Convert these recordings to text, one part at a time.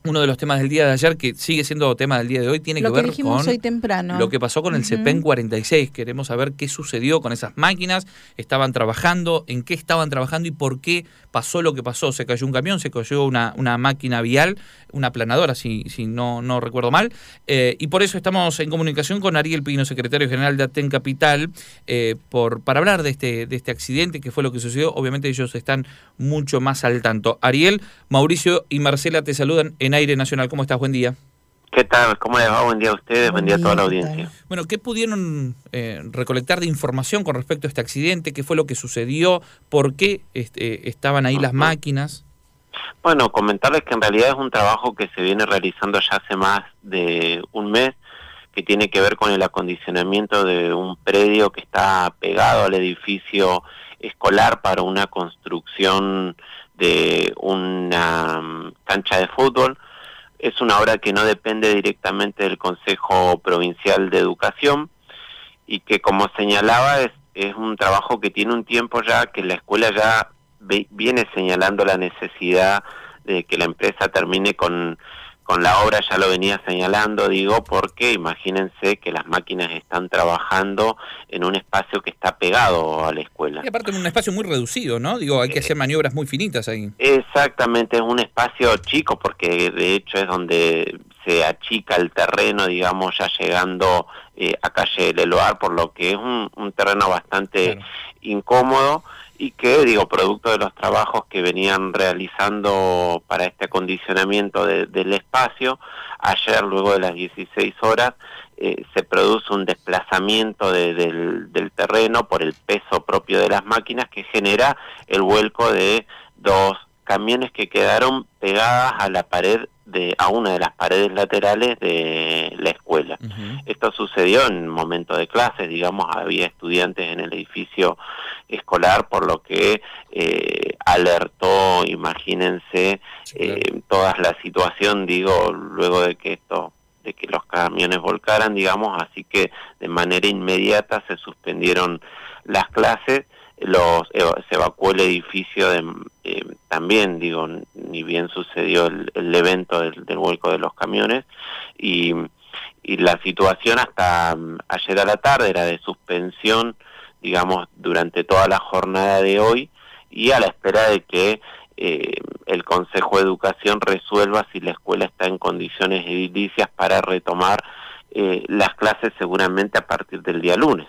uno de los temas del día de ayer, que sigue siendo tema del día de hoy, tiene que ver con hoy temprano, lo que pasó con el CEPEN 46. Queremos saber qué sucedió con esas máquinas, estaban trabajando, en qué estaban trabajando y por qué pasó lo que pasó. Se cayó un camión, se cayó una máquina vial, una aplanadora, si no recuerdo mal, y por eso estamos en comunicación con Ariel Pino, secretario general de Aten Capital, para hablar de este accidente, que fue lo que sucedió. Obviamente ellos están mucho más al tanto. Ariel, Mauricio y Marcela te saludan en Aire Nacional. ¿Cómo estás? Buen día. ¿Qué tal? ¿Cómo les va? Buen día a ustedes, buen día a toda la audiencia. Bueno, ¿qué pudieron recolectar de información con respecto a este accidente? ¿Qué fue lo que sucedió? ¿Por qué estaban ahí las máquinas? Bueno, comentarles que en realidad es un trabajo que se viene realizando ya hace más de un mes, que tiene que ver con el acondicionamiento de un predio que está pegado al edificio escolar para una construcción de una cancha de fútbol. Es una obra que no depende directamente del Consejo Provincial de Educación y que, como señalaba, es un trabajo que tiene un tiempo ya, que la escuela ya viene señalando la necesidad de que la empresa termine con la obra, ya lo venía señalando, porque imagínense que las máquinas están trabajando en un espacio que está pegado a la escuela. Y aparte en un espacio muy reducido, ¿no? Hay que hacer maniobras muy finitas ahí. Exactamente, es un espacio chico, porque de hecho es donde se achica el terreno, ya llegando a calle Leloir, por lo que es un terreno bastante incómodo, y que, producto de los trabajos que venían realizando para este acondicionamiento del espacio, ayer, luego de las 16 horas, se produce un desplazamiento del terreno por el peso propio de las máquinas, que genera el vuelco de dos camiones que quedaron pegadas a la pared a una de las paredes laterales de la escuela. Esto sucedió en momento de clases, había estudiantes en el edificio escolar, por lo que alertó, imagínense, toda la situación, luego de que los camiones volcaran, así que de manera inmediata se suspendieron las clases. Se evacuó el edificio también, ni bien sucedió el evento del vuelco de los camiones, y la situación hasta ayer a la tarde era de suspensión, durante toda la jornada de hoy, y a la espera de que el Consejo de Educación resuelva si la escuela está en condiciones edilicias para retomar las clases seguramente a partir del día lunes.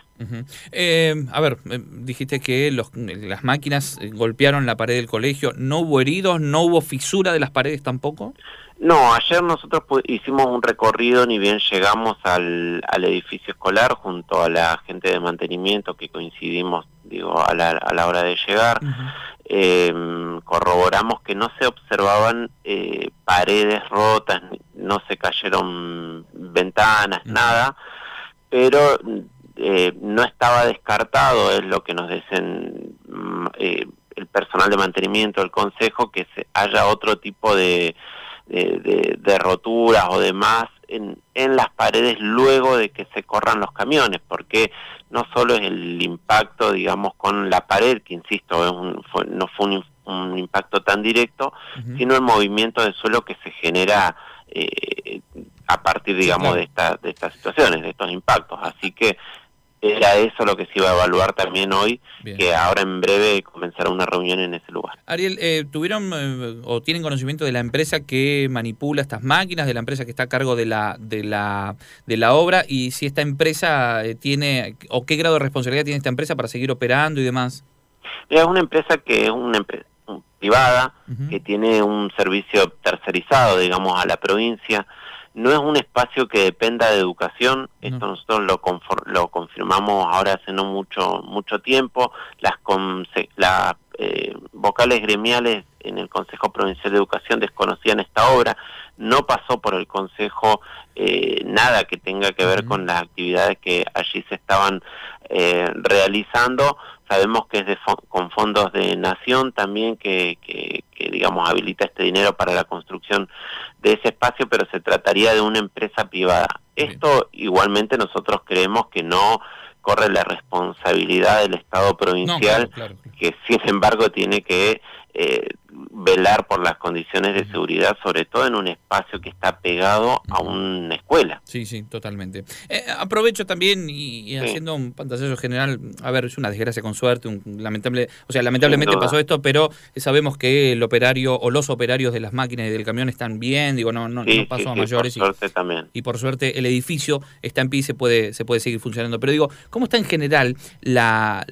Dijiste que las máquinas golpearon la pared del colegio. ¿No hubo heridos? ¿No hubo fisura de las paredes tampoco? No, ayer nosotros hicimos un recorrido, ni bien llegamos al edificio escolar junto a la gente de mantenimiento, que coincidimos, a la hora de llegar. Corroboramos que no se observaban paredes rotas, no se cayeron ventanas, nada, pero no estaba descartado, es lo que nos dicen el personal de mantenimiento del consejo, que haya otro tipo de roturas o demás en las paredes luego de que se corran los camiones, porque no solo es el impacto, con la pared, que insisto, no fue un impacto tan directo, sino el movimiento del suelo que se genera a partir, de estas situaciones, de estos impactos. Así que era eso lo que se iba a evaluar también hoy. Bien. Que ahora en breve comenzará una reunión en ese lugar. Ariel, ¿tuvieron o tienen conocimiento de la empresa que manipula estas máquinas, de la empresa que está a cargo de la obra, y si esta empresa tiene, o qué grado de responsabilidad tiene esta empresa para seguir operando y demás? Es una empresa que es una empresa privada, que tiene un servicio tercerizado, a la provincia. No es un espacio que dependa de educación. Esto nosotros lo confirmamos ahora hace no mucho tiempo. Las vocales gremiales en el Consejo Provincial de Educación desconocían esta obra. No pasó por el Consejo nada que tenga que ver con las actividades que allí se estaban realizando. Sabemos que es con fondos de Nación también que habilita este dinero para la construcción de ese espacio, pero se trataría de una empresa privada. Esto igualmente nosotros creemos que no corre la responsabilidad del Estado provincial, claro. Que sin embargo tiene que velar por las condiciones de seguridad, sobre todo en un espacio que está pegado a una escuela. Sí, sí, totalmente. Aprovecho también y haciendo un pantallazo general, a ver, es una desgracia con suerte, lamentablemente pasó esto, pero sabemos que el operario o los operarios de las máquinas y del camión están bien, digo, no pasó a mayores. Por suerte también. Y por suerte el edificio está en pie y se puede seguir funcionando. Pero digo, ¿cómo está en general la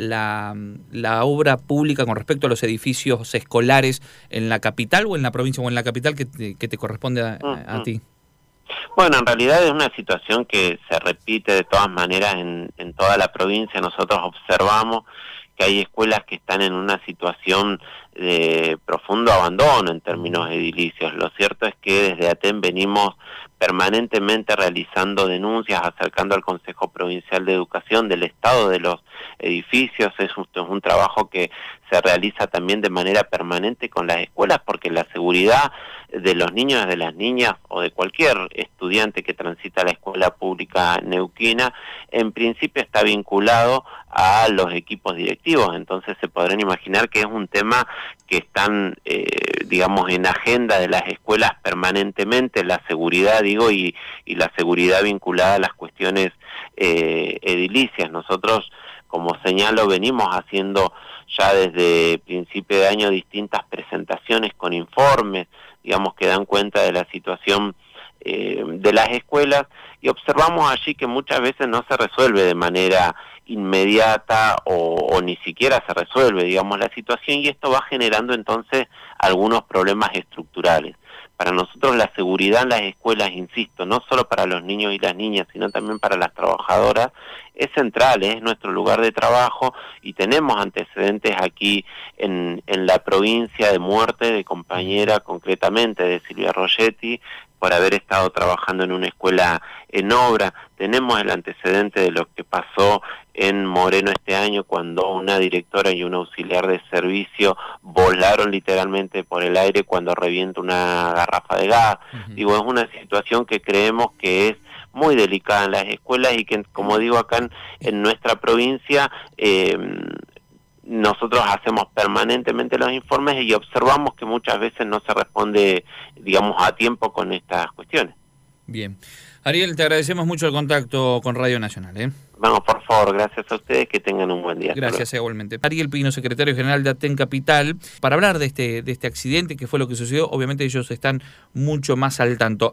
obra pública con respecto a los edificios escolares en la capital o en la provincia o en la capital que te corresponde a ti? Bueno, en realidad es una situación que se repite de todas maneras en toda la provincia. Nosotros observamos que hay escuelas que están en una situación de profundo abandono en términos edilicios. Lo cierto es que desde ATEM venimos permanentemente realizando denuncias, acercando al Consejo Provincial de Educación del estado de los edificios. Es un trabajo que se realiza también de manera permanente con las escuelas, porque la seguridad de los niños, de las niñas o de cualquier estudiante que transita la escuela pública neuquina, en principio está vinculado a los equipos directivos. Entonces se podrán imaginar que es un tema que están, digamos, en agenda de las escuelas permanentemente, la seguridad, y la seguridad vinculada a las cuestiones edilicias. Nosotros, como señalo, venimos haciendo ya desde principio de año distintas presentaciones con informes, digamos, que dan cuenta de la situación de las escuelas, y observamos allí que muchas veces no se resuelve de manera inmediata o ni siquiera se resuelve, digamos, la situación, y esto va generando entonces algunos problemas estructurales. Para nosotros la seguridad en las escuelas, insisto, no solo para los niños y las niñas, sino también para las trabajadoras, es central, es nuestro lugar de trabajo, y tenemos antecedentes aquí en la provincia de muerte de compañera, concretamente de Silvia Rogetti, por haber estado trabajando en una escuela en obra. Tenemos el antecedente de lo que pasó en Moreno este año, cuando una directora y un auxiliar de servicio volaron literalmente por el aire cuando revienta una garrafa de gas. Digo, es una situación que creemos que es muy delicada en las escuelas y que, como digo, acá en nuestra provincia nosotros hacemos permanentemente los informes y observamos que muchas veces no se responde, digamos, a tiempo con estas cuestiones. Bien. Ariel, te agradecemos mucho el contacto con Radio Nacional. Vamos, por favor, gracias a ustedes, que tengan un buen día. Gracias, igualmente. Ariel Pino, secretario general de ATEM Capital, para hablar de este accidente, que fue lo que sucedió. Obviamente ellos están mucho más al tanto.